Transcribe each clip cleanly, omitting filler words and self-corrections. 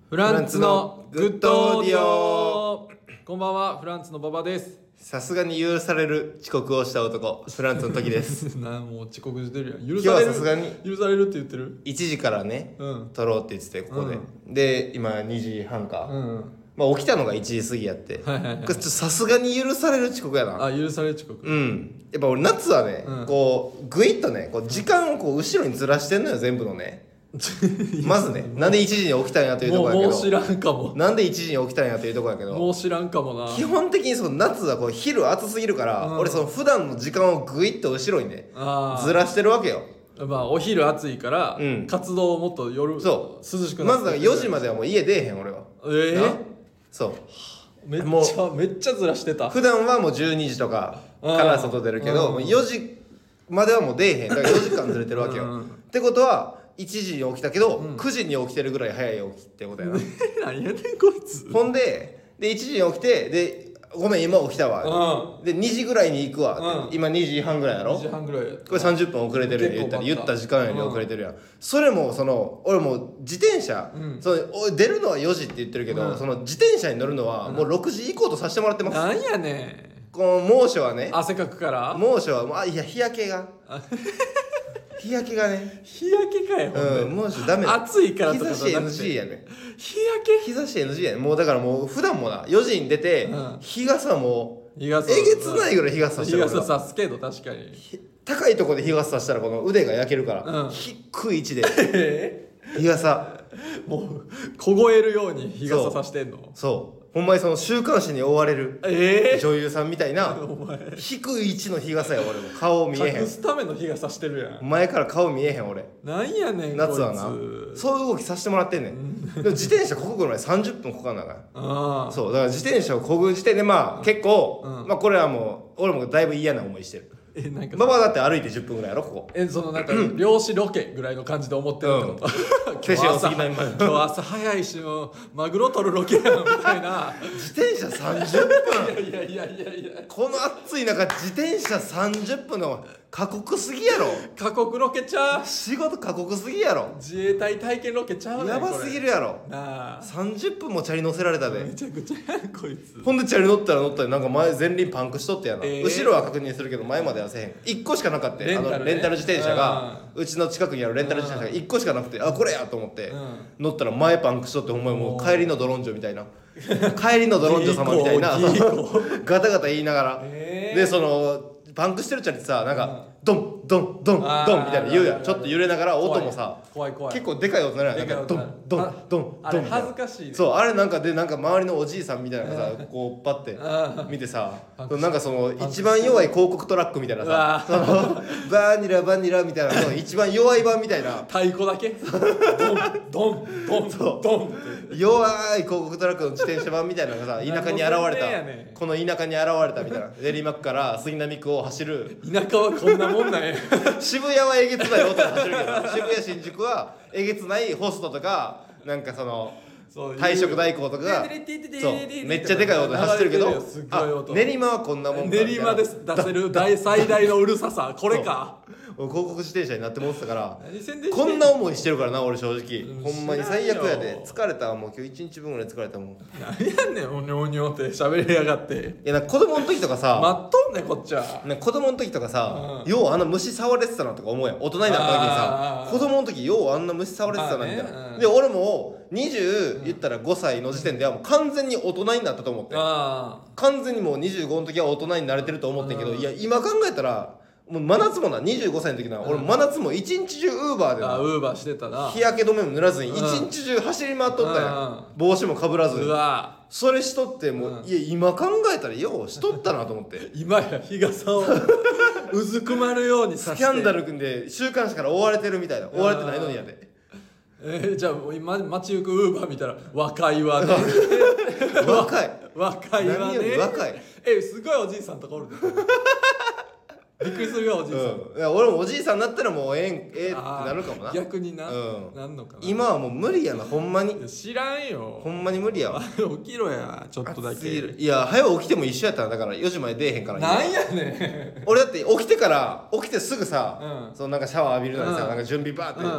フランツのグッドオーディオ。こんばんは、フランツの馬場です。 さすがに許される遅刻をした男、フランツの時ですもう遅刻してるやん。 今日はさすがに許されるって言ってる。 1時からね、撮ろうって言っててここで、で今2時半か、まあ起きたのが1時過ぎやって、さすがに許される遅刻やな。 あ、許される遅刻。 やっぱ俺夏はね、こうグイッとね、こう時間をこう後ろにずらしてんのよ、全部のねまずね、なんで1時に起きたんやというところやけど、 もう知らんかも。 なんで1時に起きたんやというところやけど、 もう知らんかもな。 基本的にその夏はこう昼暑すぎるから、俺その普段の時間をグイッと後ろにねずらしてるわけよ。 まあお昼暑いから、活動をもっと夜そう涼しくなって、 まず4時まではもう家出えへん俺は。そうめっちゃずらしてた。 普段はもう12時とかから外出るけど、もう4時まではもう出えへん。だから4時間ずれてるわけよってことは1時に起きたけど、9時に起きてるぐらい早い起きってことやな何やねんこいつ。 ほんで1時に起きて、でごめん今起きたわ、で2時ぐらいに行くわ、今2時半ぐらいやろ。 2時半ぐらいこれ30分遅れてるやん。言った時間より遅れてるやん。それもその俺もう自転車、その出るのは4時って言ってるけど、その自転車に乗るのはもう6時以降とさせてもらってます。 なんやねん。 この猛暑はね、 汗かくから。 猛暑はいや日焼けが日焼けがね、 日焼けかよ。 猛暑ダメ。 暑いからとか日差し NG やね。 日焼け。 日差し NG やね。もうだからもう普段もな4時に出て、日傘もえげつないぐらい日傘さしてる。 日傘さすけど確かに高いとこで日傘さしたらこの腕が焼けるから、低い位置で日傘もう凍えるように日傘さしてんの。 そうほんまにその週刊誌に追われる女優さんみたいな低い位置の日傘や。俺も顔見えへん。 隠すための日傘してるやん。 前から顔見えへん俺。 なんやねん夏はな、そういう動きさせてもらってんねんでも自転車こぐのに30分こかんなあかん。そうだから自転車をこぐ時点でまあ結構、まあこれはもう俺もだいぶ嫌な思いしてる。 なんかママだって歩いて10分ぐらいやろここ。 そのなんか漁師ロケぐらいの感じで思ってるってこと。今日朝早いしマグロ取るロケやんみたいな。 自転車30分いやこの暑い中自転車30分の過酷すぎやろ。 過酷ロケちゃう。 仕事過酷すぎやろ。 自衛隊体験ロケちゃうねん。 やばすぎるやろなあ。 30分もチャリ乗せられたで。 めちゃくちゃやんこいつ。 ほんでチャリ乗ったらなんか前前輪パンクしとってやな、後ろは確認するけど前まではせへん。1個しかなかった。レンタル自転車がうちの近くにあるレンタル自転車が1個しかなくて、あこれやと思って乗ったら前パンクしとって、ほんまにもう帰りのドロンジョみたいな帰りのドロンジョ様みたいなガタガタ言いながら、でそのパンクしてるチャリってさ、なんかドンドンドンドンみたいな言うやん。ちょっと揺れながら音もさ結構でかい音なるやん。なんかドンドンドンドンみたいな。 恥ずかしい。 そうあれなんかでなんか周りのおじいさんみたいなのがさこうパッて見てさ、なんかその一番弱い広告トラックみたいなさ、そのバニラバニラみたいなの一番弱い版みたいな太鼓だけドンドンドンドンって弱い広告トラックの自転車版みたいなのがさ田舎に現れた、この田舎に現れたみたいな。練馬区から杉並区を走る。 田舎はこんなもんなんや。 渋谷はえげつない音で走るけど渋谷新宿はえげつないホストとかなんかその退職代行とかがそうめっちゃでかい音で走ってるけど、練馬はこんなもんか。 練馬です出せる最大のうるささこれか。 広告自転車になって思ってたから、こんな思いしてるからな俺正直。ほんまに最悪やで。疲れた。もう今日1日分ぐらい疲れたもん。 何やねんおにょおにょって喋りやがって。 いやなんか子供の時とかさ待っとんねんこっちは。 子供の時とかさ、ようあんな虫触れてたなとか思うやん。大人になった時にさ、子供の時ようあんな虫触れてたなみたいな。で俺も20言ったら5歳の時点ではもう完全に大人になったと思って、完全にもう25の時は大人になれてると思ってんけど、いや今考えたらもう真夏もな、25歳の時な、俺真夏も一日中ウーバーでな、 ウーバーしてたな。 日焼け止めも塗らずに一日中走り回っとったやん。帽子もかぶらず。それしとってもう、いや今考えたらようしとったなと思って今や日傘をうずくまるようにさしてスキャンダル君で週刊誌から追われてるみたいな。追われてないのにやで。 じゃあ今街行くウーバー見たら若いわね若い若いわね。 何より若い。 すごいおじいさんとかおるでびっくりするよおじいさん。 いや俺もおじいさんになったらもうってなるかもな。 逆にな、なんのかな。 今はもう無理やなほんまに。 知らんよほんまに無理やわ。 起きろやちょっとだけ。 いや早起きても一緒やったらだから4時まで出えへんから。 なんやねん俺だって起きてすぐさ、そのなんかシャワー浴びるのにさ、なんか準備バーって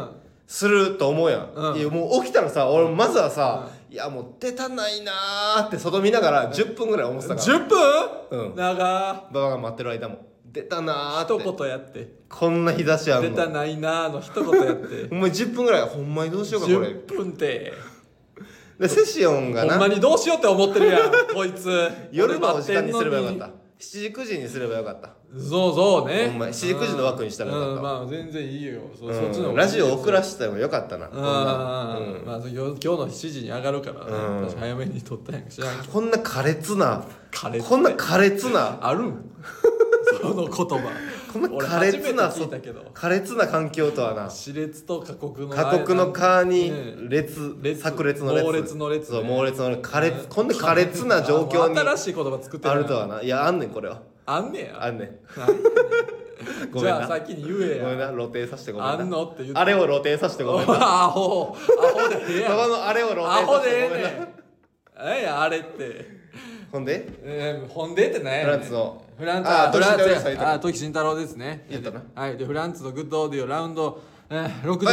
すると思うやん、 うんいやもう起きたらさ俺まずはさ、いやもう出たないなーって外見ながら10分ぐらい思ってたから 10分うん長ババが待ってる間も出たなーって一言やってこんな日差しあんの出たないなーの一言やってほんまに10分ぐらいほんまにどうしようかこれ 10分ってでセシオンがなほんまにどうしようって思ってるやんこいつ夜の時間にすればよかったた 7時9時にすればよかったそうねほんまに7時9時の枠にしたらよかったわまあ全然いいよそっちのうん、 方がラジオ遅らせてもよかったなこんな、 まあ今日の7時に上がるからね私早めに撮ったんやんか知らんけどこんな苛烈な苛烈こんな苛烈なあるんその言葉こんな俺苛烈な初めて聞いたけど苛烈な環境とはな熾烈と過酷の過酷の川にね烈烈炸裂の烈猛烈の烈ねそう猛烈の烈苛烈こんな苛烈な状況に新しい言葉作ってあるとはないやあんねんこれはあんねやあんねんなんやねんごめんなじゃあ先に言えごめんやな露呈させてごめんなあんのって言ってあれを露呈させてごめんなアホでええやん馬場のあれを露呈アホでえさせてごめんなえねん何やあれってほんでほんでって何やねんフランツのフランツあフランツ時慎太郎ですあ時慎太郎ですね言ったなはいでフランツのグッドオーディオラウンドあやば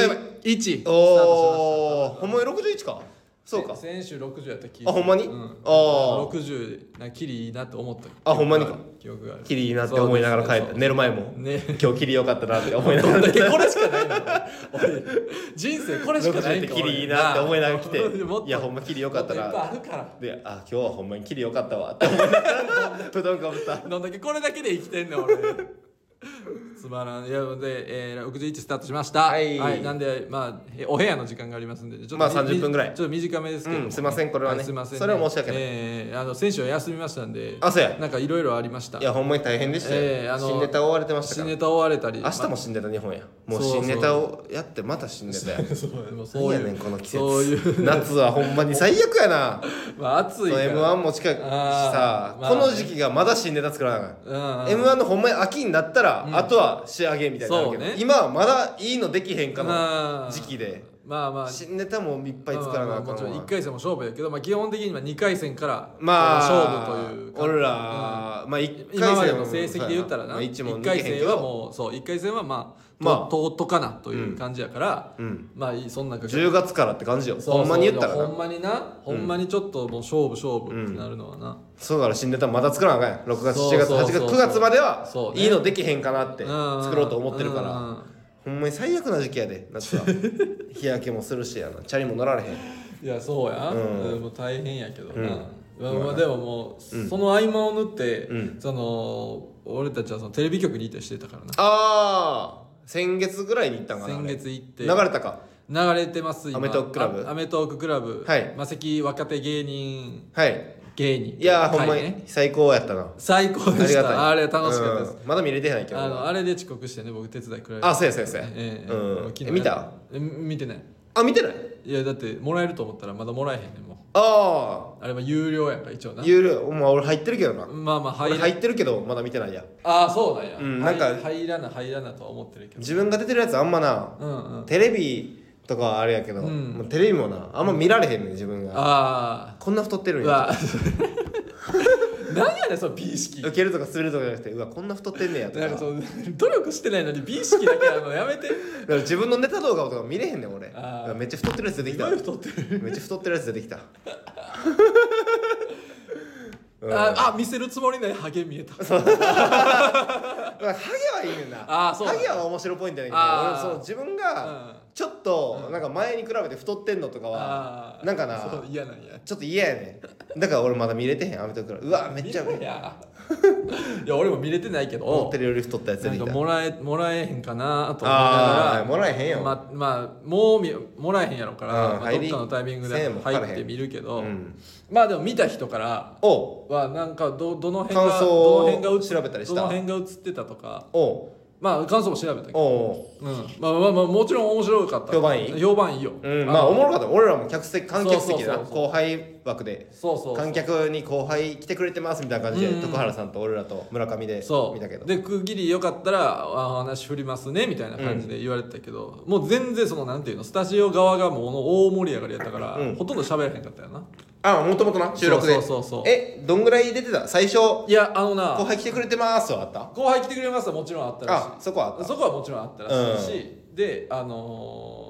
61スタートしましたおおほんまに61かそうか先週60やった気あほんまにうん、 あー 60なキリいいなって思ったあほんまにか記憶があるキリいいなって思いながら帰った寝る前もね今日キリ良かったなって思いなどがらんだけこれしかないの俺人生これしかない 60ってキリいいなって思いながら来てもっといやほんまキリ良かったもっといっぱいあなるからであ今日はほんまにキリ良かったわって思いながら布団かぶったどんだけこれだけで生きてんねん俺つまらんいやで、61スタートしましたはいなんでまあお部屋の時間がありますんでちょっとまあ30分ぐらいちょっと短めですけども、 すいませんこれはねすいません、 それは申し訳ない先週は休みましたんであそうやなんかいろいろありましたいやほんまに大変でしたよ新ネタ追われてましたから新ネタ追われたり明日も新ネタ2本やもうそうそう新ネタをやってまた新ネタやそうもうそうやねんこの季節そういう夏はほんまに最悪やなまあ暑いから M1 も近いしさあーまあこの時期がまだ新ネタ作らなあかん M1 のほんまに秋になったらあとは仕上げみたいになるけどそうね今はまだいいのできへんかのまあ時期でまあまあ新ネタもいっぱい作らなあかんもちろんわ 1回戦も勝負やけど、まあ、基本的には2回戦からまあ勝負というか俺らまあ1回戦今までの成績で言ったらな、 まあ一問 1回戦はうもうそう1回戦はまあまあとかなという感じやから、 んまあそんな 10月からって感じよそうそうほんまに言ったらほなんまになほんまにちょっともう勝負ってなるのはな、 そうだから新ネタまだ作らなあかんやん6月7月そうそうそう 8月9月まではそうねいいのできへんかなってうん作ろうと思ってるからうんほんまに最悪な時期やで夏は日焼けもするしやなチャリも乗られへんいやそうや、 うんもう大変やけどな、 うんまあ、でももう、その合間を縫って、 うんその俺たちはそのテレビ局にいたりしてたからなああ先月ぐらいに行ったんかな先月行って流れたか流れてます今アメトーーククラブアメトーーククラブはいマセキ若手芸人はい芸人いやーほんま会に最高やったな最高でしありがたいたあれ楽しかったです、 うんまだ見れてないけどあれで遅刻してね僕手伝いくれるあそうやそうやそうやうん昨日見た見てないあ見てないいやだってもらえると思ったらまだもらえへんねんもうああれは有料やから一応なあ有料まあ俺入ってるけどなまあまあ俺入ってるけどまだ見てないやああそうなんや、 なんか入らなとは思ってるけど自分が出てるやつあんまなうんうんテレビとかはあれやけどもうテレビもなあんま見られへんねん自分があこんな太ってるんうやわ何やねんその美意識受けるとかするとかじゃなくてうわこんな太ってんねやとかなんかそう努力してないのに美意識だけやめてだから自分のネタ動画とか見れへんねん俺あーめっちゃ太ってるやつ出てきた今太ってるめっちゃ太ってるやつ出てきた見せるつもりないハゲ見えたハゲはいいねんなそうハゲは面白ポイントやねんけどあー俺その自分がちょっとなんか前に比べて太ってんのとかはなんかなそう嫌なんやちょっと嫌やねんだから俺まだ見れてへんアメトーークからうわめっちゃ見ろやいや俺も見れてないけど思ってるより太ったやつ出てきたなんかもらえへんかなと思いながらあーもらえへんよまあもらえへんやろから、 うんまあ、どっかのタイミングで 1000円もかからへん入ってみるけど、 うんまあでも見た人からおうはなんかどの辺感が想をどの辺が調べたりしたどの辺が映ってたとかおうまあ感想も調べたけど、 おうまあもちろん面白かった評判いい評判いいよ、 まあおもろかった俺らも観客席でなそうそうそう後輩枠でそう観客に後輩来てくれてますみたいな感じで徳原さんと俺らと村上でそう見たけどで区切りよかったらお話振りますねみたいな感じで言われてたけど、もう全然そのなんていうのスタジオ側がもう大盛り上がりやったから、ほとんど喋らへんかったよな。 あもともとな収録でそうどんぐらい出てた最初いや後輩来てくれてますはあった後輩来てくれますはもちろんあったらしいあそこはあったそこはもちろんあったらしいし、で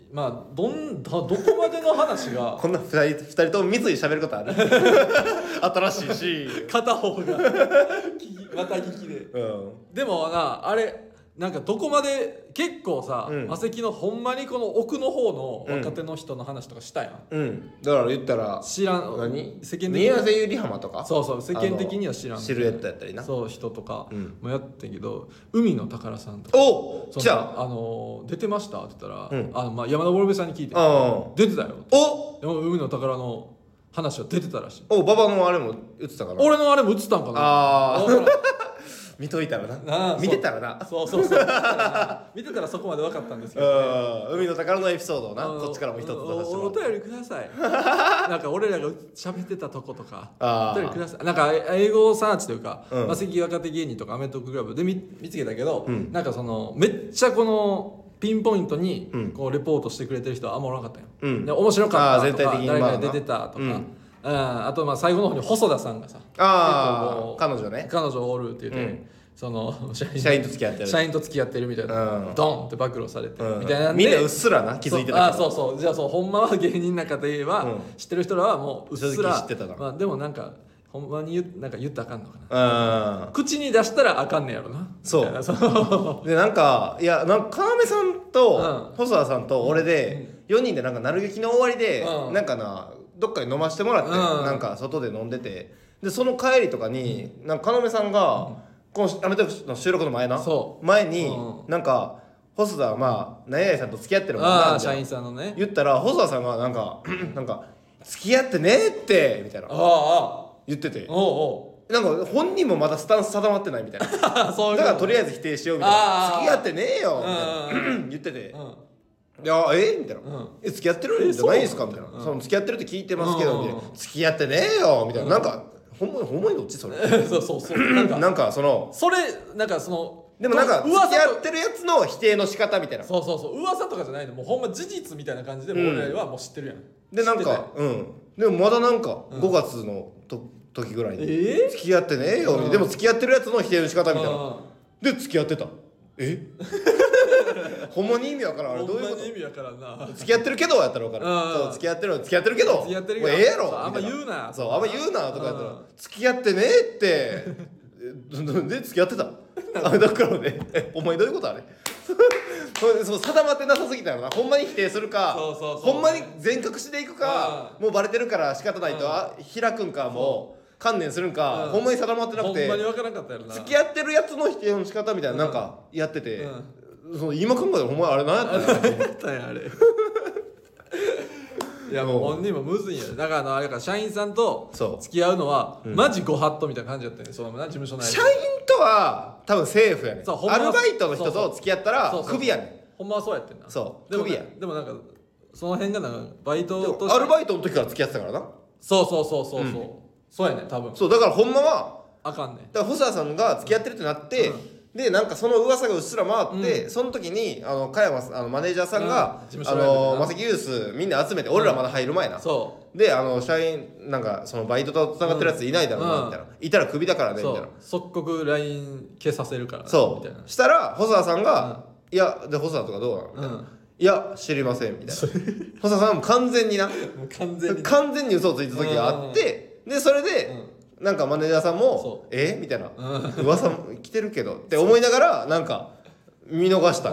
まあどこまでの話がこんな二人とも密に喋ることある新しいし片方がまた聞きで、でもなあれなんかどこまで結構さ、マセキのほんまにこの奥の方の若手の人の話とかしたやん、 だから言ったら知らん世間的に宮瀬ゆりはまとかそう世間的には知らんシルエットやったりなそう人とかもやってんけど、海の宝さんとかじゃあ出てましたって言ったら、まあ、山田ボルベさんに聞いて出てたよでも海の宝の話は出てたらしい。 馬場のあれも映ってたかな。 俺のあれも映ったんかな。 見といたらな。見てたらな。 そう見てたらそこまで分かったんですけど、ね、 海の宝のエピソードをなこっちからも一つ出させてもらって。 お便りください。なんか俺らが喋ってたとことかお便りください。なんか英語サーチというか、マセキ若手芸人とかアメトーーククラブで見つけたけど、なんかそのめっちゃこのピンポイントにこうレポートしてくれてる人はあんまおらなかったよ、で面白かったとか誰か出てたとか、あとまあ最後の方に細田さんがさ彼女おるって言って、その社員と付き合ってるみたいな、ドンって暴露されて、みたいなんでみんなうっすらな気づいてたけど、 じゃあほんまは芸人の中では、知ってる人らはもううっすら知ってたな、 まあ、でもなんかほんまになんか言ったらあかんのかな、口に出したらあかんねやろな。 そうでなんか要さんと細田さんと俺で4人でなんかなる劇の終わりでなんかなどっかに飲ましてもらって、なんか外で飲んでて、でその帰りとかになんか要さんがこのアメトーークの収録の前になんか細田はまあ何々さんと付き合ってるもんな社員さんのね言ったら細田さんがなんか付き合ってねってみたいな言ってて、なんか本人もまだスタンス定まってないみたいなだからとりあえず否定しようみたいな、付き合ってねえよみたいな言ってて、いやみたいな、付き合ってるんじゃないですかみたいな、その付き合ってるって聞いてますけど、付き合ってねえよみたいな、なんかほんまにどっちそれそうなんかそのそれなんかそのでもなんか付き合ってるやつの否定の仕方みたいな、 そう噂とかじゃないの、もうほんま事実みたいな感じで俺らはもう知ってるやん、 でなんかでもまだなんか5月の時ぐらいに付き合ってねえよ、でも付き合ってるやつの否定の仕方みたいなで付き合ってたほんまに意味わからん、あれどういうこと、 意味わからんな、 付き合ってるけどやったらわかる、そう付き合ってるけどもうええやろあんま言うなとかやったら付き合ってねえってで付き合ってただからねお前どういうことあれそう定まってなさすぎたよな、ほんまに否定するかほんまに全隠しでいくか、もうバレてるから仕方ないと開くんか、もう観念するんか、ほんまに定まってなくて、 ほんまに分からんかったやろな、 付き合ってるやつの否定の仕方みたいななんかやってて、今考えたらほんまにあれ何やったんやあれいやもう本人もむずいんや、だからあれか社員さんと付き合うのはマジご法度みたいな感じだったね、そのな事務所内で社員とは多分セーフやねん、アルバイトの人と付き合ったらクビやねん、 ほんまはそうやってんな、 そうクビや、 でもなんかその辺がなんかバイトとしてアルバイトの時から付き合ってたからな、 そうやね多分、 そうだからほんまはあかんねん、 だから細田さんが付き合ってるってなって、でなんかその噂がうっすら回って、その時に加山マネージャーさんがマセキユースみんな集めて、俺らまだ入る前な、で社員なんかそのバイトとつながってるやついないだろうなみたいな、いたらクビだからねみたいな、 即刻 LINE 消させるからそみたいな、 したら細田さんがいやで細田とかどうなのみたいな、いや知りませんみたいな細田さんも完全に完全に嘘をついた時があって、でそれでなんかマネージャーさんもみたいな噂来てるけどって思いながらなんか見逃した、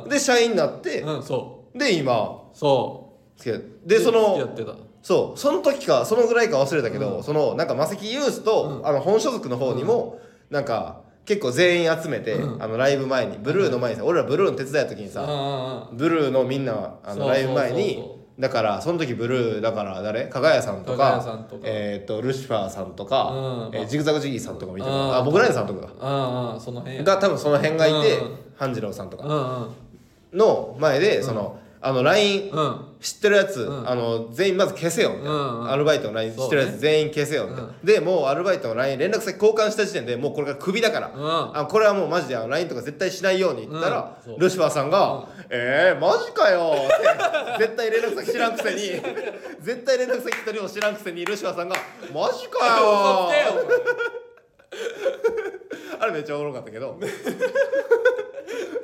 で社員になって、で今でその時かそのぐらいか忘れたけど、そのなんかマセキユースと本所属の方にもなんか結構全員集めて、ライブ前にブルーの前にさ、俺らブルーの手伝いの時にさ、ブルーのみんなライブ前にだからその時ブルーだから誰加賀谷さんとかルシファーさんとかジグザグジギーさんとかもいて、僕らさんとかその辺が多分その辺がいて、半次郎さんとかの前でそのLINE 知ってるやつ全員まず消せよみたいな、アルバイトの LINE 知ってるやつ全員消せよみたいな、でもうアルバイトの LINE 連絡先交換した時点でもうこれがクビだから、これはもうマジでLINE とか絶対しないように言ったら、ルシファーさんがマジかよって絶対連絡先知らんくせに絶対連絡先一人も知らんくせにルシファーさんがマジかよあれめっちゃおもろかったけど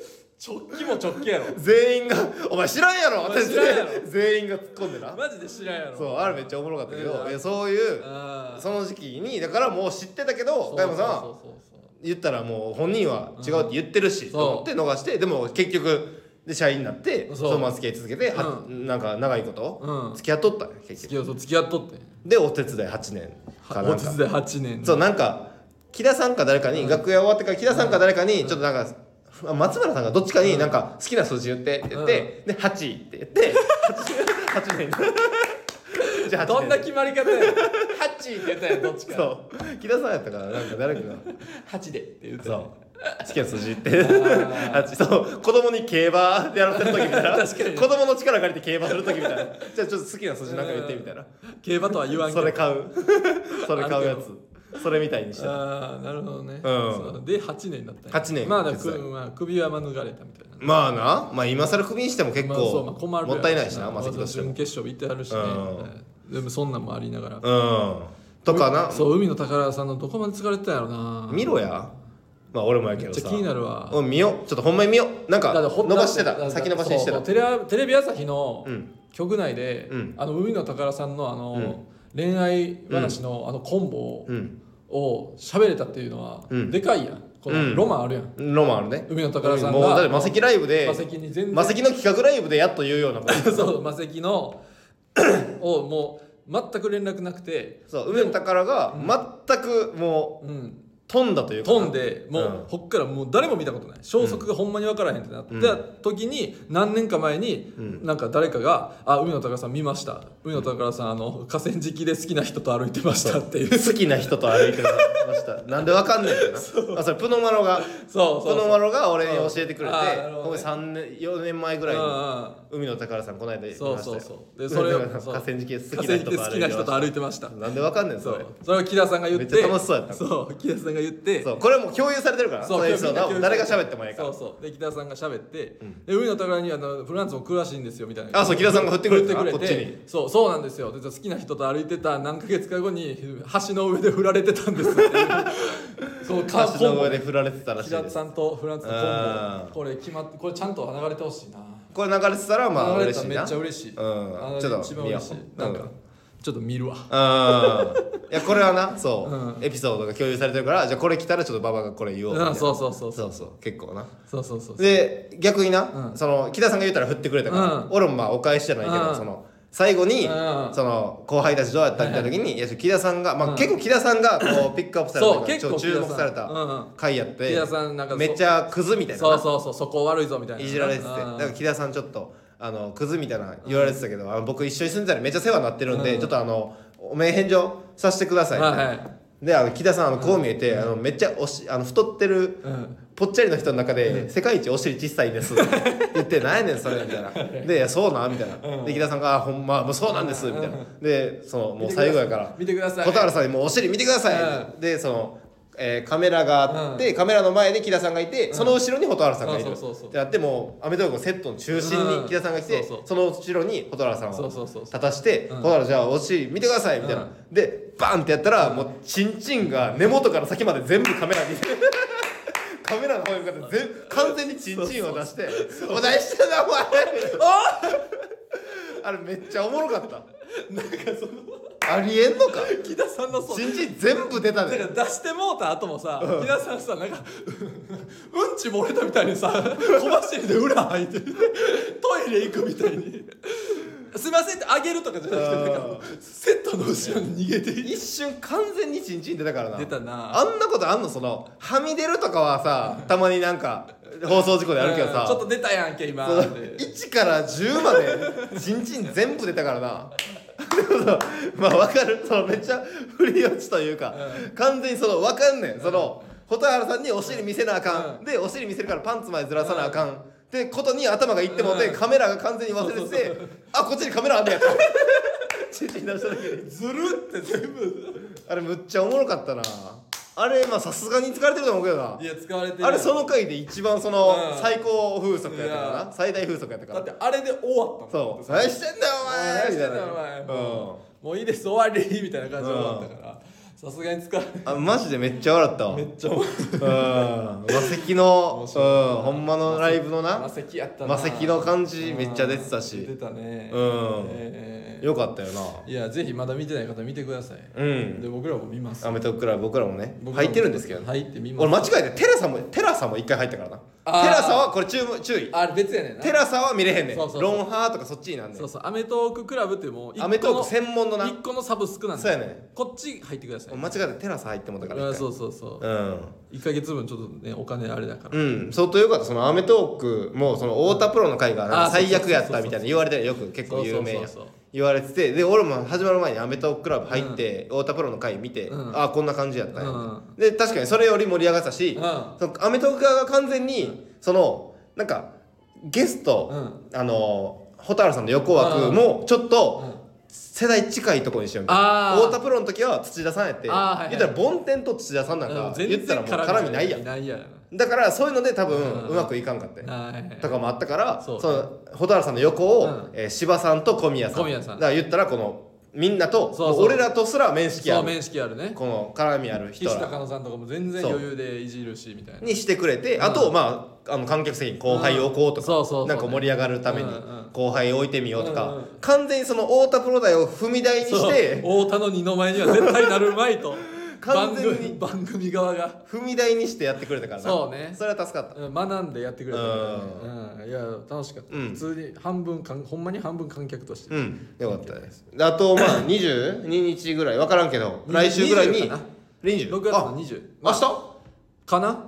直帰も直帰やろ全員がお前知らんやろ知らんやろ全員が突っ込んでなマジで知らんやろそうあれめっちゃおもろかったけど、いやそういうその時期にだからもう知ってたけど加山さんは言ったらもう本人は違うって言ってるし、と思って逃してでも結局で社員になってそのまま付き合い続けて、なんか長いこと付き合っとったね結局付き合っとってでお手伝い8年かなんかお手伝い8年そうなんか木田さんか誰かに、楽屋終わってから木田さんか誰かにちょっとなんか松村さんがどっちかになんか好きな数字言ってって言って、で8って言って8年じゃあどんな決まり方や8って言ったやんどっちかそう木田さんやったからなんか誰かが 8でって言ってそう好きな数字ってそう子供に競馬やらせる時みたいな確かに子供の力借りて競馬する時みたいなじゃあちょっと好きな数字なんか言ってみたいな競馬とは言わんけどそれ買うやつそれみたいにしてああなるほどね、そうで8年だったんや 8年まあ首は免れたみたいなまあなまあ今更首にしても結構もったいないしなマセキとしても準決勝行ってあるしね、でもそんなんもありながらとかなそう海の宝さんのどこまで疲れてたんやろな見ろやまあ俺もやけどさめっちゃ気になるわ見よちょっとほんまに見よなんか伸ばしてた先延ばしにしてたテレビ朝日の局内で、海の宝さんの恋愛話のコンボを喋れたっていうのはでかいやんこのロマンあるやん、 ロマンあるね海の宝さんがもうだってマセキライブでマセキの企画ライブでやっと言うようなことそうマセキのをもう全く連絡なくてそう海の宝が全くもう、飛んだというか飛んでもう、ほっからもう誰も見たことない消息がほんまに分からへんってなった時に、何年か前に、なんか誰かが「あ海の宝さん見ました海の宝さん河川敷で好きな人と歩いてました」っていう好きな人と歩いてましたなんでわかんねんってなそれプノマロがプノマロが俺に教えてくれて3年4年前ぐらいに海の宝さんこの間言いましたよでそれを河川敷で好きな人と歩いてましたなんでわかんねんそれそれを木田さんが言ってめっちゃ楽しそうやったそう木田さんが言ってそうこれも共有されてるからそのエピソード誰が喋ってもいいからで木田さんが喋ってで海の宝にフランスも詳しいんですよみたいなそう木田さんが振ってくれてこっちにそうなんですよで好きな人と歩いてた何ヶ月か後に橋の上で振られてたんですっていうそう橋の上で振られてたらしいです木田さんとフランスのコンボこれ決まってこれちゃんと流れてほしいなこれ流れてたらまあ嬉しいなめっちゃ嬉しいちょっと一番嬉しいなんかちょっと見るわいやこれはなそうエピソードが共有されてるからじゃあこれ来たらちょっと馬場がこれ言おうみたいなそう結構なそうで逆になその木田さんが言ったら振ってくれたから俺もまあお返しじゃないけどその最後にその後輩たちどうやったみたいな時にいや木田さんがまあ結構木田さんがこうピックアップされた結構注目された回やってめっちゃクズみたいなそうそこ悪いぞみたいないじられててだから木田さんちょっとクズみたいな言われてたけど僕一緒に住んでたらめっちゃ世話になってるんでちょっとお名返上させてくださいみたいなで木田さんこう見えてめっちゃ太ってるぽっちゃりの人の中で世界一お尻小さいですって言って何やねんそれみたいなでいやそうなんみたいなで木田さんがほんまもうそうなんですみたいなでもう最後やから見てください蛍原さんにもうお尻見てくださいでカメラがあってカメラの前で木田さんがいてその後ろに蛍原さんがいるってなってもうアメトーークのセットの中心に木田さんがいてその後ろに蛍原さんを立たして蛍原じゃあお尻見てくださいみたいなでバンってやったらもうチンチンが根元から先まで全部カメラにカメラの方に向かって完全にチンチンを出して「お題してんだお前!」あれめっちゃおもろかったなんかありえんのか木田さんのチンチン全部出たね出してもうた後もさ木田さんさなんかうんち漏れたみたいにさ小走りで裏入ってトイレ行くみたいにすいませんってあげるとかじゃなくてなんかセットの後ろに逃げて一瞬完全にチンチン出たからな出たなあんなことあんのはみ出るとかはさたまになんか放送事故であるけどさちょっと出たやんけ今 1から10までチンチン全部出たからなまあ分かるめっちゃ振り落ちというか完全に分かんねん蛍原さんにお尻見せなあかんでお尻見せるからパンツまでずらさなあかんってことに頭がいってもてカメラが完全に忘れててあこっちにカメラあんねやったチンチン出しただけでずるって全部あれむっちゃおもろかったなあれまあさすがに使われてると思うけどないや使われてるあれその回で一番最高風速やったからな最大風速やったからだってあれで終わったもんそう何してんだよお前みたいなもういいです終わりみたいな感じで終わったからさすがに使う。 マジでめっちゃ笑ったわ。 めっちゃ面白い。 マセキのほんまのライブのなマセキやったな。 マセキの感じめっちゃ出てたし、 出てたね。 よかったよな。 いやぜひまだ見てない方見てください。で僕らも見ます。 アメトーーククラブ僕らもね入ってるんですけど、 入ってみます。 俺間違えてテラサも一回入ったからな。テラサはこれ注意。 あれ別やねんな。 テラサは見れへんねん。 そうそうそうロンハーとかそっちになんねん。 そうそうアメトーククラブってもうアメトーク専門のな 1個のサブスクなんで。 そうやねこっち入ってください。 間違えてテラサ入ってもだから。 そう1ヶ月分ちょっとねお金あれだから。 相当よかった。そのアメトークもその太田プロの回が最悪やったみたいな言われてるよく結構有名や言われてて、で俺も始まる前にアメトーククラブ入って太田プロの回見て、ああこんな感じやったんや、で確かにそれより盛り上がったし、そのアメトーク側が完全にそのなんかゲスト、蛍原さんの横枠もちょっと世代近いところにしようみたいな。太田プロの時は土田さんやって、言ったら梵天と土田さんなんか言ったらもう絡みないやん。だからそういうので多分うまくいかんかったとかもあったから、その蛍原さんの横を柴さんと小宮さんだから言ったらこのみんなと俺らとすら面識ある、 そう面識あるね、 この絡みある人ら岸高野さんとかも全然余裕でいじるしみたいなにしてくれて、あとまあ観客席に後輩を置こうとか、なんか盛り上がるために後輩置いてみようとか、完全にその太田プロ代を踏み台にして太田の二の舞には絶対なるまいと完全に番組側が踏み台にしてやってくれたからな。 そうね、 それは助かった。 学んでやってくれたからね。いや楽しかった。普通にほんまに半分観客としてよかったです。あとまあ22日ぐらい分からんけど来週ぐらいに 6月の20 明日かな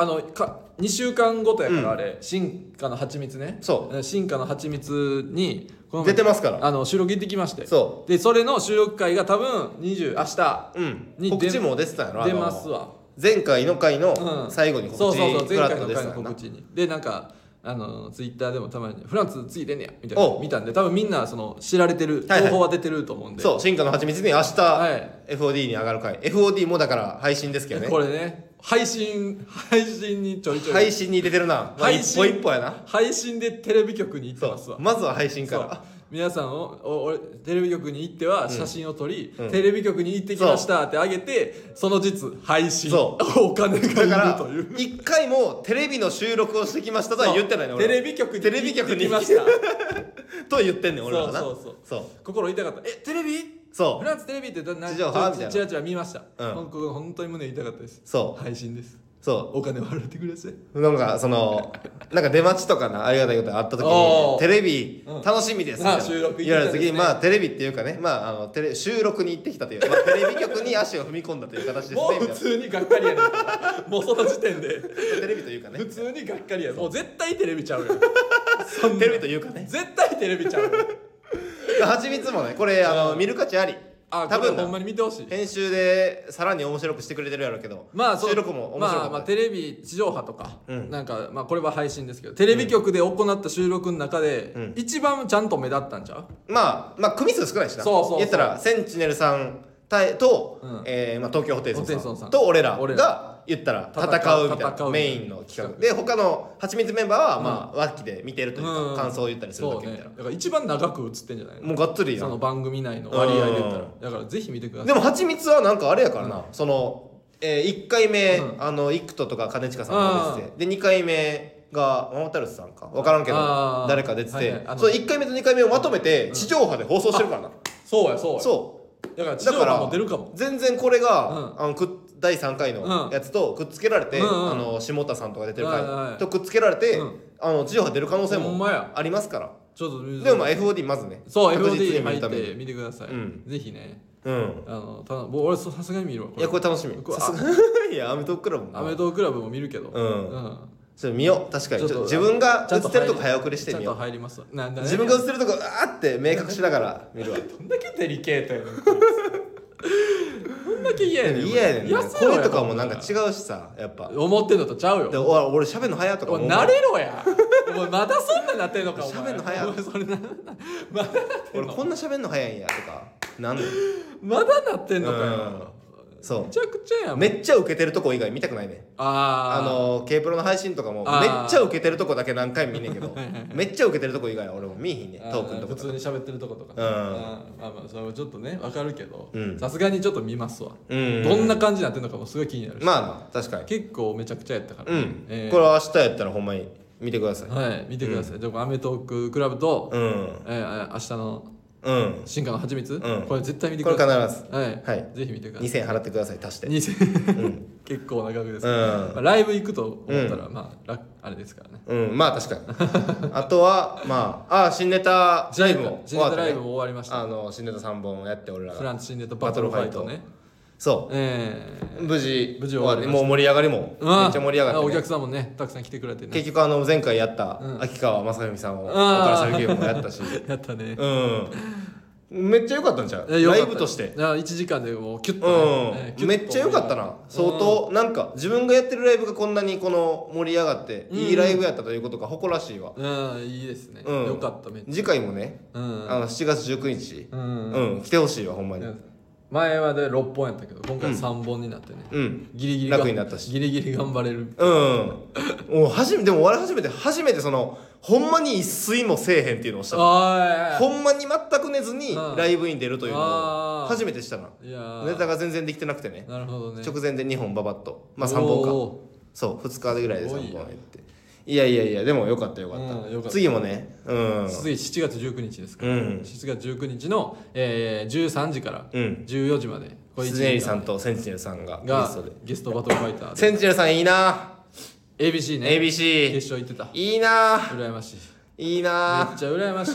2週間ごとやからあれ進化の蜂蜜ね。そう進化の蜂蜜に出てますから収録行ってきまして、 それの収録会が多分明日に告知も出てたやろ。 出ますわ。 前回の回の最後に告知前回の回の告知にでなんかツイッターでもたまにフランツついてんねやみたいな見たんで、多分みんなその知られてる情報は出てると思うんで、 そう進化の蜂蜜に明日 FOD に上がる回、FOD もだから配信ですけどね。 これね配信にちょいちょい配信に出てるな。一歩一歩やな。 配信でテレビ局に行ってますわ。 まずは配信から皆さん俺テレビ局に行っては写真を撮り、テレビ局に行ってきましたってあげて、その実配信お金がいるという。 一回もテレビの収録をしてきましたとは言ってないの。 テレビ局に行ってきましたと言ってんねん俺らはな。 そう心痛かった。テレビそうフランステレビって地上波みたいなチラチラ見ました。本当に胸痛かったです。 そう配信です。 そうお金を払ってください。 なんかそのなんか出待ちとかなありがたいことがあった時にテレビ楽しみです収録言われた時に、まあテレビっていうかね、まあ収録に行ってきたという、まあ、テレビ局に足を踏み込んだという形ですね。 もう普通にがっかりやねん。もうその時点でテレビというかね、 普通にがっかりや。もう絶対テレビちゃうよ。 テレビというかね、 絶対テレビちゃうよ。 はちみつもねこれ見る価値あり。多分ほんまに見てほしい。 編集でさらに面白くしてくれてるやろうけど、収録も面白かった。 まあテレビ地上波とか、なんかまあこれは配信ですけど、テレビ局で行った収録の中で一番ちゃんと目立ったんちゃう？ まあ組数少ないしな。言ったらセンチネルさんと東京ホテイソンさんと俺らが言ったら戦うみたいなメインの企画で、他のはちみつメンバーはまあ脇で見てるというか感想を言ったりするだけみたいな。 だから一番長く映ってんじゃないの？ もうがっつりやん。 その番組内の割合で言ったら。だからぜひ見てください。 でもはちみつはなんかあれやからな、その1回目イクトとか兼近さんが出てて、で2回目がママタルスさんか分からんけど誰か出てて、その1回目と2回目をまとめて地上波で放送してるからな。 そうだから地上波も出るかも。 全然これが第3回のやつとくっつけられて、下田さんとか出てる回とくっつけられて地上波出る可能性もありますから。 ちょっとでもまあ FOD まずね、 そう FOD 入って見てください。ぜひね。俺さすがに見るわ。 いやこれ楽しみ。いやアメトーククラブも見るけど、 ちょっと見よう。確かにちょっと自分が映ってるとこ早送りしてみよう。 ちゃんと入ります。 自分が映ってるとこあって明確しながら見るわ。 どんだけデリケートやねん。どんだけ嫌やねん。 嫌やねん。声とかもなんか違うしさ、やっぱ思ってんのとちゃうよ。 で俺喋んの早とか思う。 慣れろや。お前まだそんななってんのか。 喋んの早。 それなまだなってんの。 俺こんな喋んの早いんやとかなんで。 まだなってんのかよ。 そうめちゃくちゃやん。 めっちゃ受けてるとこ以外見たくないね。K プロの配信とかもめっちゃ受けてるとこだけ何回も見んねんけどめっちゃ受けてるとこ以外は俺も見えひんねん。トークのとこ普通に喋ってるとことか、まあそれはちょっとね分かるけど、 うんさすがにちょっと見ますわ、 うん、 どんな感じになってるのかもすごい気になるし、 まあな確かに結構めちゃくちゃやったから、 これは明日やったらほんまに見てください。 はい見てください、でもアメトーーククラブと、明日の進化のはちみつ、これ絶対見てください。 これ必ず、 はい、ぜひ見てください。 2000円払ってください足して 2000結構な額です、まあ、ライブ行くと思ったら、まああれですからね。 まあ確かにあとはまあ新ネタライブも終わったね。 新ネタライブも終わりました。 新ネタ3本やって俺らがフランス新ネタバトルファイトね。 そう、無事終わり、もう盛り上がりもめっちゃ盛り上がって、ね、 お客さんもねたくさん来てくれてね。 結局前回やった秋川雅史さんをからさるゲームもやったしやったね。 めっちゃ良かったんちゃう？ライブとして 1時間でもうキュッとね、 めっちゃ良かったな。相当なんか自分がやってるライブがこんなにこの盛り上がっていいライブやったということが誇らしいわ。 いいですね、よかった。めっちゃ次回もね、7月19日来てほしいわほんまに。 前はで6本やったけど今回3本になってね、ギリギリ楽になったしギリギリ頑張れる。 もうでも俺初めてそのほんまに一睡もせえへんっていうのをしたの。ほんまに全く寝ずにライブに出るというのを初めてしたな。ネタが全然できてなくてね。 なるほどね。 直前で2本ババッと3本か、そう2日ぐらいで3本やって、いやでもよかった次もね、 次7月19日ですから、7月19日の、13時から14時までスネイリさんとセンチネルさんがゲストバトルファイターで。 センチネルさんいいな。 ABC ね。 ABC 決勝行ってた。 いいな。 羨ましい。 いいな。 めっちゃ羨ましい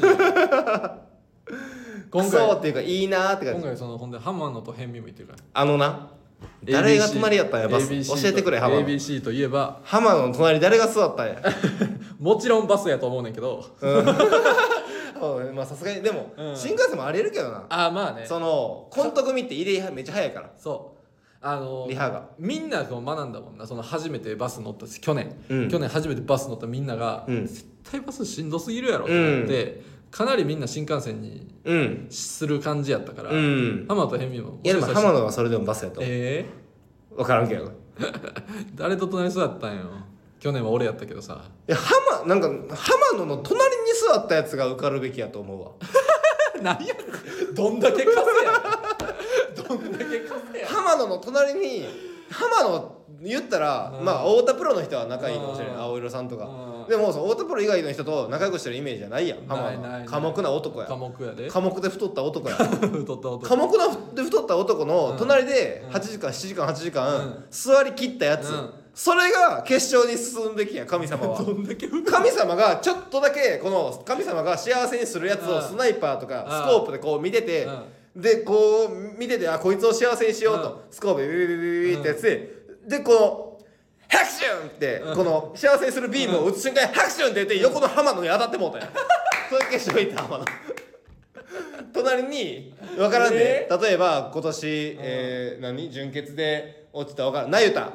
今回そうっていうかいいなって感じ。 今回そのほんで浜野と辺見も行ってるから。 誰が隣やったんやバス。教えてくれ浜野。 ABC といえば浜野の隣誰が座ったんやもちろんバスやと思うねんけどまあさすがにでも新幹線もありえるけどな。 まあね、 そのコント組って入れめっちゃ早いから。 そうリハがみんな学んだもんな。その初めてバス乗った去年初めてバス乗ったみんなが、絶対バスしんどすぎるやろって思って、かなりみんな新幹線にする感じやったから、浜野と辺見も。 いやでも浜野はそれでもバスやと分からんけど誰と隣座ったんよ。去年は俺やったけどさ。 いやなんか浜野の隣に座ったやつが受かるべきやと思うわ何やどんだけカスやどんだけカスや。 浜野の隣に浜野言ったら、まあ太田プロの人は仲いいかもしれない。青色さんとかでもその太田プロ以外の人と仲良くしてるイメージじゃないやん。浜野寡黙な男や。 寡黙やで。 寡黙で太った男や太った男。 寡黙で太った男の隣で8時間7時間8時間座り切ったやつ、それが決勝に進むべきや。神様は神様がちょっとだけこの神様が幸せにするやつをスナイパーとかスコープでこう見てて、でこう見ててこいつを幸せにしようとスコープでビビビビビってやつでこの拍手ってこの幸せにするビームを打つ瞬間に拍手って言って横の浜野に当たってもうたんやそれ決勝行った浜野隣に分からんで、例えば今年準決で落ちた分からんなゆた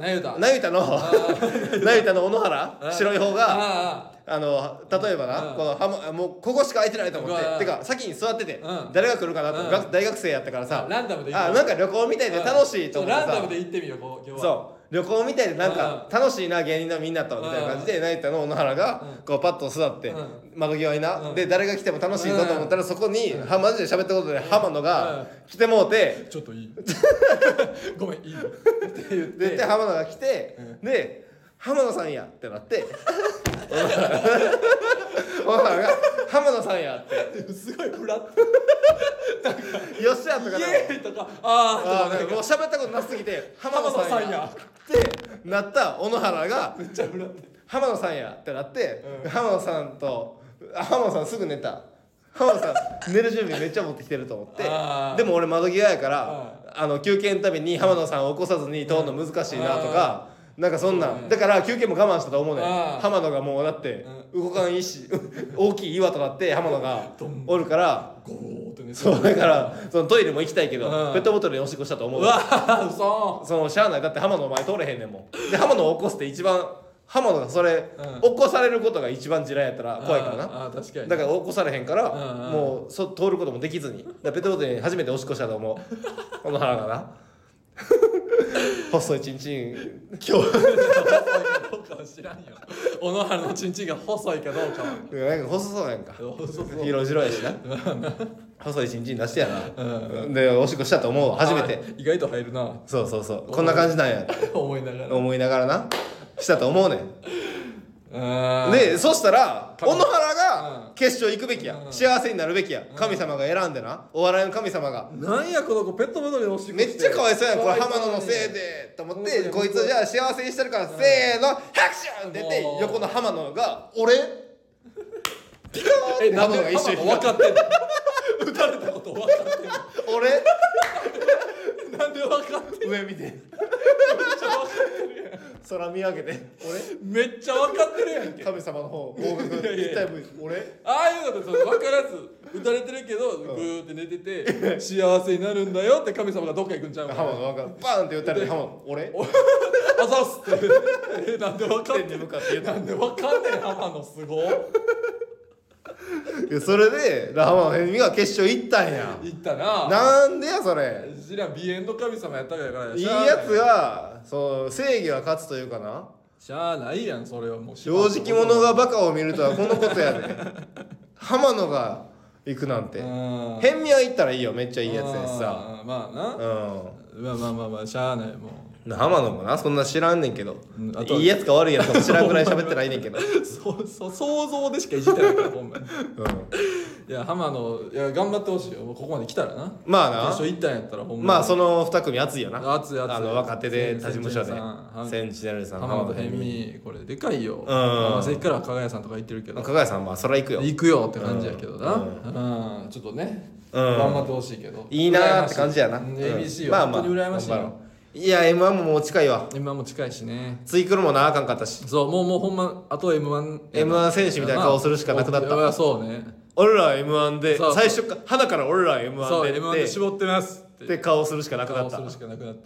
の小野原白い方が例えばなこのもうここしか空いてないと思っててか先に座ってて誰が来るかなと大学生やったからさ、 ランダムでなんか旅行みたいで楽しいと思ってさ、 ランダムで行ってみよう今日は。 そう旅行みたいでなんか楽しいな芸人のみんなとみたいな感じで成田の小野原がこうパッと座って窓際になで誰が来ても楽しいぞと思ったらそこにマジで喋ったことで浜野が来てもうてちょっといいごめんいいって言ってで浜野が来てで浜野さんやってなって小野原が浜野さんやってすごいフラットよっしゃとかイエーイとかもう喋ったことなすぎて浜野さんやってなった小野原がめっちゃフラット浜野さんやってなって浜野さんすぐ寝た。浜野さん寝る準備めっちゃ持ってきてると思ってでも俺窓際やから休憩のたびに浜野さんを起こさずに通るの難しいなとかなんかそんなんだから休憩も我慢したと思うねん。浜野がもうだって動かんいいし大きい岩となって浜野がおるからそうだからそのトイレも行きたいけどペットボトルにおしっこしたと思う。そのしゃあないだって浜野前通れへんねんもん。で浜野を起こすって一番浜野がそれ起こされることが一番地雷やったら怖いからな。 確かにだから起こされへんからもう通ることもできずにペットボトルに初めておしっこしたと思う小野原がな細いチンチン今日細いかどうかは知らんよ。小野原のチンチンが細いかどうかは。 なんか細そうやんか。色白やしな。細いチンチン出してやな、でおしっこしたと思うわ初めて。 意外と入るな。 そうそうそう、こんな感じなんや思いながらなしたと思うねん。でそしたら小野原が決勝行くべきや、幸せになるべきや、神様が選んでな、お笑いの神様が。 なんやこの子ペットボトルでおしっこめっちゃかわいそうやんこれ浜野のせいでと思って、こいつじゃあ幸せにしてるからせーの拍手って言って横の浜野が俺ピカーって浜野が一緒に分かってんの撃たれたこと分かってんの俺なんで分かってんの上見て空見上げてめっちゃ分かってるやんけ。 神様の方合格一体俺ああいうのって分からず撃たれてるけどグーって寝てて幸せになるんだよって神様がどっか行くんちゃうか。 浜野がバーンって撃たれて浜野俺あざっすってなんで分かってんのなんで分かんねん浜野すごそれで浜野辺美が決勝行ったんや。 行ったな。 なんでやそれ。 知らん鼻炎の神様やったからいいやつがそう正義が勝つというかな。 しゃあないやんそれはもう。 正直者がバカを見るとはこのことやで浜野が行くなんて。辺見は行ったらいいよ、めっちゃいいやつやしさ。 まあな、まあしゃあないもう。 浜野もなそんな知らんねんけど、いいやつか悪いやつか知らんぐらい喋ってないねんけど想像でしかいじってないからほんまに、いや浜野いや頑張ってほしいよ、ここまで来たらな。 まあな決勝行ったんやったらほんまに。 まあその2組熱いよな。 熱い若手で他事務所でセンチネルさん浜野辺美これでかいよ。関から加賀谷さんとか行ってるけど、 加賀谷さんまあそら行くよ行くよって感じやけどな。ちょっとね頑張ってほしいけど、 いいなーって感じやな。 ABC は本当に羨ましいよ。 いや M1 ももう近いわ。 M1 も近いしね。 ツイクルもなあかんかったし。 そうもうほんまあと M1 選手みたいな顔するしかなくなった。 そうね、 俺ら M1 で最初か花から俺ら M1 でそう M1 で絞ってますって顔するしかなくなった。 顔するしかなくなった。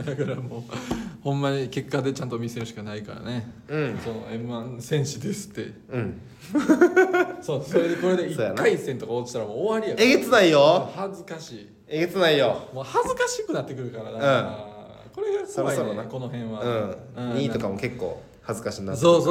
だからもうほんまに結果でちゃんと見せるしかないからね。その M1 選手ですってそうそれでこれで1回戦とか落ちたらもう終わりやから。 えげつないよ。 恥ずかしい。 えげつないよ。 もう恥ずかしくなってくるからな。これが怖いねこの辺は。 2位とかも結構恥ずかしいな。 そう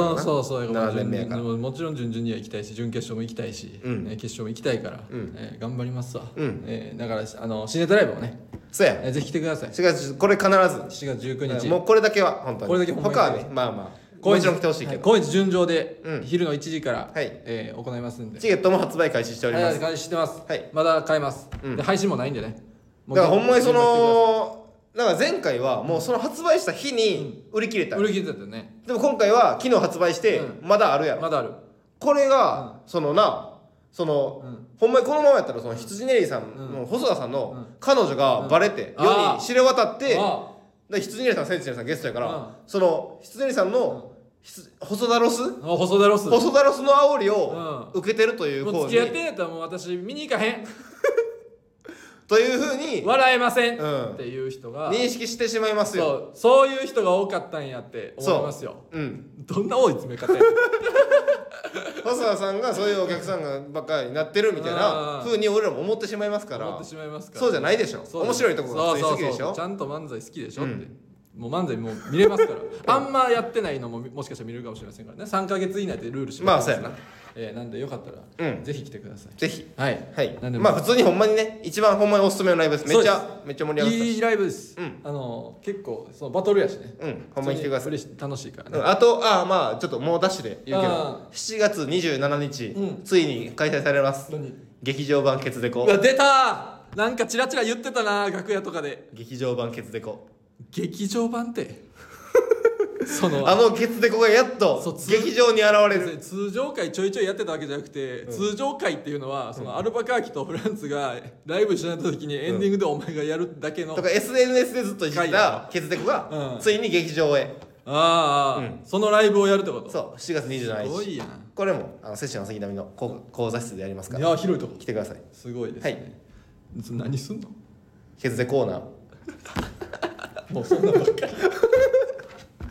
7年目やからもちろん準々には行きたいし準決勝も行きたいし決勝も行きたいから頑張りますわ。だからシネタライブもね、 そうやぜひ来てください。 4月これ必ず 4月19日もうこれだけは本当に。 これだけほんまに他はねまあまあもちろん来てほしいけど、 高円寺純情で昼の1時から行いますんで、 チケットも発売開始しております。 開始してます。まだ買えます。で配信もないんでね。 だからほんまにそのだから前回はもうその発売した日に売り切れた。 売り切れたよね。 でも今回は昨日発売してまだあるやろ。 まだある。 これがそのほんまにこのままやったらその羊ネリーさんの細田さんの彼女がバレて世に知れ渡って羊ネリーさんセンチネルさんゲストやからその羊ネリーさんの細田ロスの煽りを受けてるという方に付き合ってんやったらもう私見に行かへんというふうに笑えませんっていう人が認識してしまいますよ。 そういう人が多かったんやって思いますよ。どんな多い詰め方や細田さんがそういうお客さんがばっかりになってるみたいなふうに俺らも思ってしまいますからそうじゃないでしょ。面白いところが好きでしょ。 ちゃんと漫才好きでしょってもう漫才もう見れますからあんまやってないのももしかしたら見れるかもしれませんからね。3ヶ月以内でルールします。 まあそうやな。 なんでよかったらぜひ来てください。 ぜひ。 はいまあ普通にほんまにね一番ほんまにおすすめのライブです。めっちゃ盛り上がったしいいライブです。結構そのバトルやしね。 ほんまに来てください。 楽しいからね。 あとまあちょっともうダッシュで言うけど7月27日ついに開催されます。劇場版ケツデコ。 出たー。なんかチラチラ言ってたな楽屋とかで。 劇場版ケツデコ。 劇場版ってケツデコがやっと劇場に現れる。 通常回ちょいちょいやってたわけじゃなくて通常回っていうのはそのアルバカーキとフランツがライブしなった時にエンディングでお前がやるだけのとか SNS でずっといじったケツデコがついに劇場へ。 そのライブをやるってこと。 そう7月27日。 すごいやん。 これもセッション関並の講座室でやりますから。 いや広いとこ来てください。 すごいですね。何すんのケツデコーナーもうそんなばっかり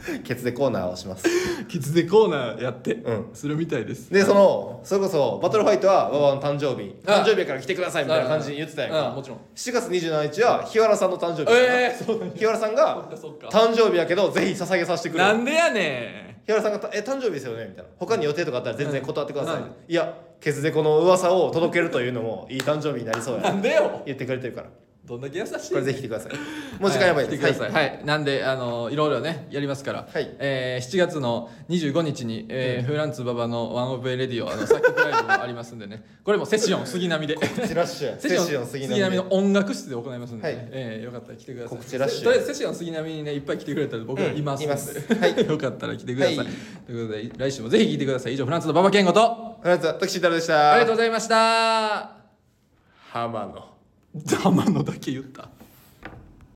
ケツでコーナーをします。 ケツでコーナーやって、するみたいです。 でそれこそバトルファイトは馬場の誕生日やから来てくださいみたいな感じに言ってたやんか。 もちろん 7月27日は日原さんの誕生日。日原さんが誕生日やけどぜひ捧げさせてくれ。 なんでやねん。日原さんが誕生日ですよねみたいな。他に予定とかあったら全然断ってください。いやケツでこの噂を届けるというのもいい誕生日になりそうや。 なんでよ。 言ってくれてるから。 どんだけ優しい。 これぜひ来てください。もう時間やばいです。 来てください。はい。なんでいろいろねやりますから。7月の25日にフーランツ馬場のワンオブエレディオ作曲ライブもありますんでね。これもセッション杉並で。 告知ラッシュ。 セッション杉並の音楽室で行いますんでね。よかったら来てください。 告知ラッシュ。 とりあえずセッション杉並にねいっぱい来てくれたら僕はいますんで。よかったら来てください。ということで来週もぜひ聞いてください。以上フランツの馬場健吾とフランツ徳慎太郎でした。 ありがとうございました。 浜野。 浜野だけ言った。